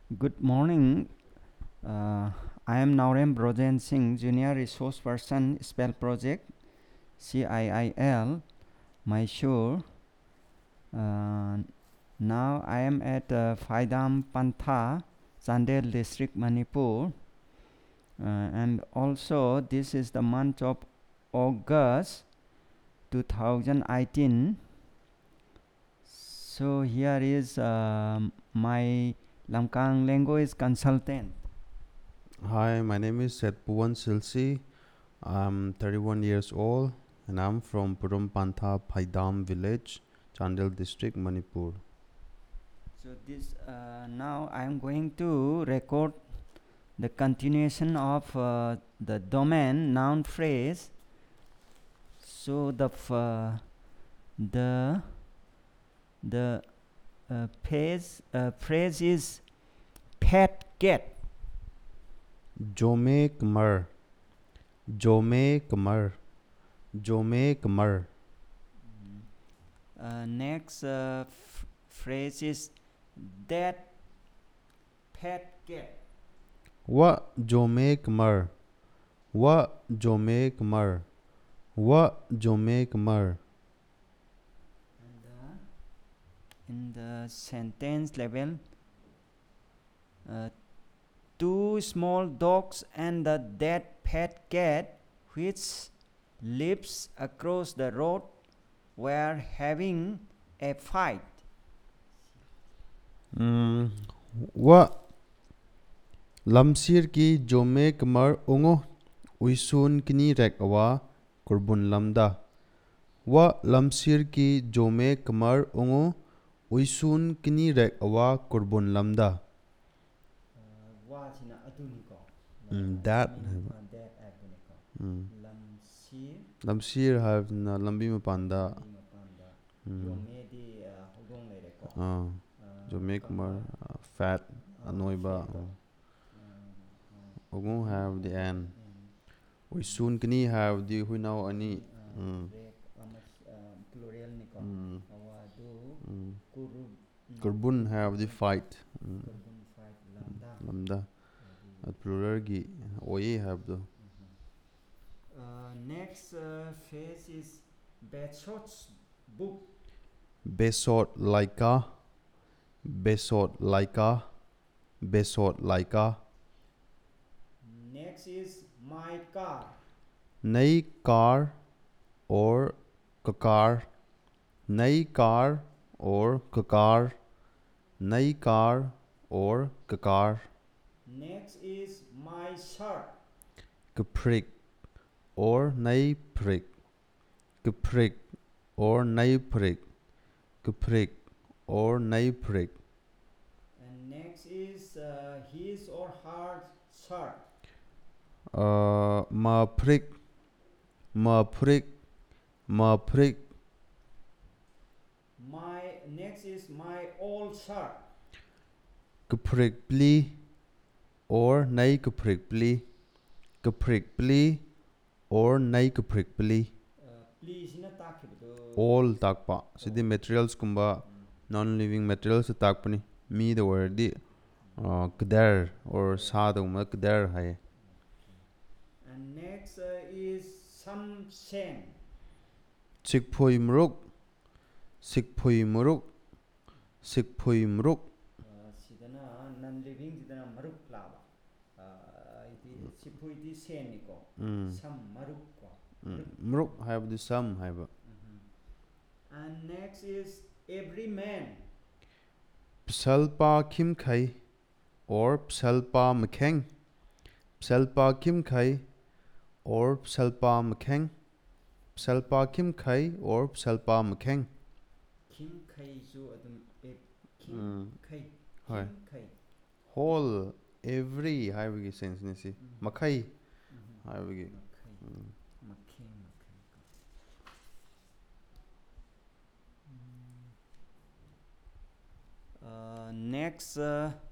Good morning. I am Naurem Brojan Singh, Junior Resource Person, Spell Project, CIIL, Mysore. Uh, Now I am at Phaidam Pantha, Chandel District, Manipur. And also, this is the month of August 2018. So, here is my Lamkang language consultant. Hi, my name is Setpuvan Silsi. I'm 31 years old and I'm from Purum Pantha Phaidam village, Chandel district, Manipur. So this now I am going to record the continuation of the domain noun phrase. So the phrase is pet cat. Jome Kamar, Jome Kamar, Jome Kamar. Next phrase is that pet cat. Wa Jome Kamar, Wa Jome Kamar, Wa Jome Kamar. And in the sentence level, uh, two small dogs and the dead pet cat which lives across the road were having a fight. Wa Lamsir ki Jome Kamar Ungo Uisun Kini Rek Awa Kurbun Lamda. Wa lamsir ki jome kamar ungo uisun kini rek awa kurbun lamda. Wachina aduniko. That That aduniko. Lamsir lamsir have na lambi mapanda. mapanda. Yomedi hogong lereko. Jome kamar fat anoiba. Ungo have the end. Uisun kini have the huinaw ani. Plural niko. Awadu Kurbun have the fight. kurbun fight lamda. Lamda. At plural gi oye have the. Next phase is Bachot's book. Besot laika. Besot laika. Besot laika. Next is my car. Nai car or kakar. Nai car or kakar. Nai car or kakar. Next is my shirt. Kaprik or nai prik. Kaprik or nai prik. Kaprik or nai prik. And next is his or her shirt. Ma prik. Ma prik. Ma prik. My next is my old shirt. Kaprik pli or nai kaprik pli. Kaprik pli or nai kaprik pli. Please na takibdo. All takpa. So the materials kumba non-living materials takpani. Me the word the kder or sa the umma kder hai. And next is some shame. Sikphoi muruk. Sikphoi muruk. Sikphoi muruk. Sidana non-living sidana maruk laba. Iti sipu iti sen niko. Some maruk ko. Muruk have the sum have. And next is every man. Psalpa kim khai or psalpa mkheng. Psalpa kim khai or psalpa mkheng. Psalpa kim khai or psalpa mkheng. Kim kai su adum kim kai. Hai. Kim kai. Whole every haibagi sense nisi. Makai haibagi. Makai. Next